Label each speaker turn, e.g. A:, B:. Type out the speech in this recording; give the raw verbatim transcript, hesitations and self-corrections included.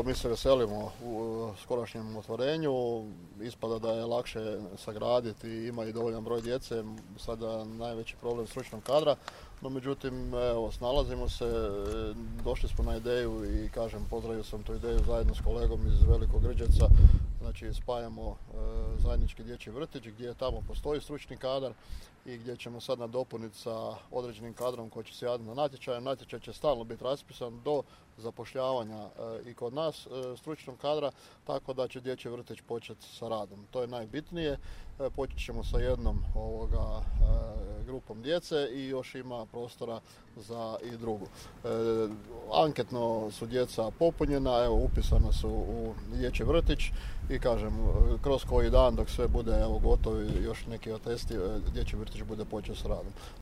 A: evo, mi se veselimo u skorašnjem otvorenju. Ispada da je lakše sagraditi i ima i dovoljan broj djece. Sada najveći problem stručnog kadra. No međutim, evo, snalazimo se, došli smo na ideju i kažem, pozdravio sam tu ideju zajedno s kolegom iz Velikog Grđevca. Znači, spajamo e, zajednički dječji vrtić gdje tamo postoji stručni kadar i gdje ćemo sad nadopuniti sa određenim kadrom koji će se javiti na natječaj. Natječaj će stalno biti raspisan do zapošljavanja e, i kod nas e, stručnog kadra, tako da će dječji vrtić početi sa radom. To je najbitnije. E, počet ćemo sa jednom ovoga, e, grupom djece i još ima prostora za i drugu. E, anketno su djeca popunjena, evo, upisana su u dječji vrtić i kažem, kroz koji dan dok sve bude evo, gotovo i još neki atesti, dječji vrtić bude počeo s radom.